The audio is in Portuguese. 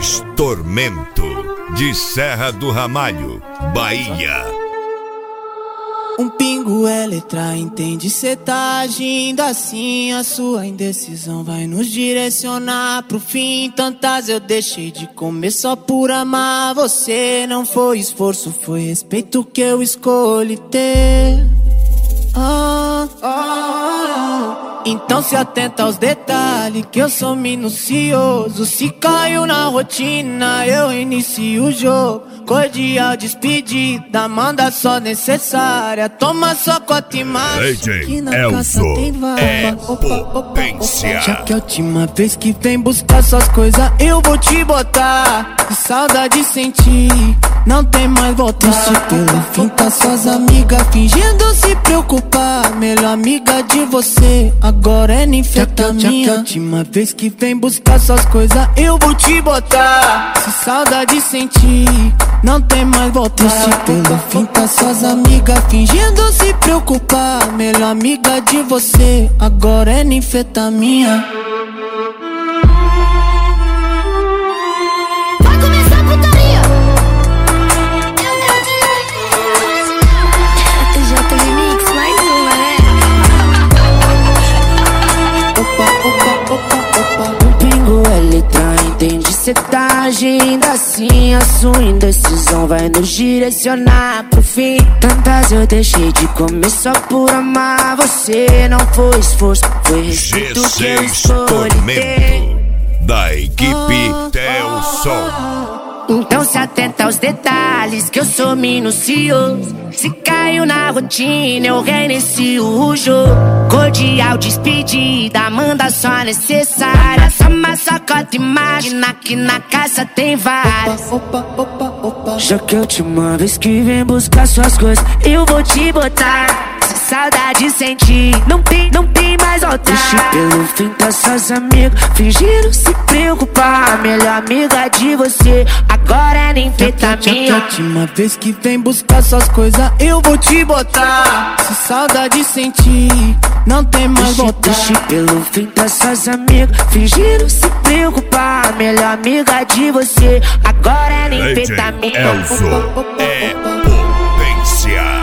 DJs Tormento, de Serra do Ramalho, Bahia. Um pingo é letra, entende? Cê tá agindo assim, a sua indecisão vai nos direcionar pro fim. Tantas eu deixei de comer só por amar você. Não foi esforço, foi respeito que eu escolhi ter. Então se atenta aos detalhes, que eu sou minucioso. Se caiu na rotina, eu inicio o jogo. Cordial despedida, manda só necessária. Toma só cota e mais, que na caça tem vaga. Potência. Já que é a última vez que vem buscar suas coisas, eu vou te botar. Que saudade sentir, não tem mais volta. Triste pelo fim, tá suas amigas fingindo se preocupar. Melhor amiga de você, agora é ninfetamina. Já que é a última vez que vem buscar suas coisas, eu vou te botar. Se saudade sentir, não tem mais volta. Triste pelo fim, tá suas amigas fingindo se preocupar. Melhor amiga de você, agora é ninfetamina. Vai começar a putaria. JP Remix, mais uma, né? Um pingo é letra, entende? Cê tá agindo assim, a sua indecisão vai nos direcionar pro fim. Tantas eu deixei de comer só por amar você. Não foi esforço, foi respeito que eu escolhi ter. Da equipe Theo Sol. Então se atenta aos detalhes, que eu sou minucioso. Se caiu na rotina, eu reinicio o jogo. Cordial despedida, manda só a necessária. Toma só cota e imagina que na casa tem várias. Já que é a última vez que vem buscar suas coisas, eu vou te botar. Se saudade sentir, não tem mais volta. Triste pelo fim, tá suas amigas fingindo se preocupar. Melhor amiga de você, agora é ninfetamina. Já que é a última vez que vem buscar suas coisas, eu vou te botar. Se saudade sentir, não tem mais volta. Triste pelo fim, tá suas amigas fingindo se preocupar. Melhor amiga de você, agora é ninfetamina. Elzo é potência.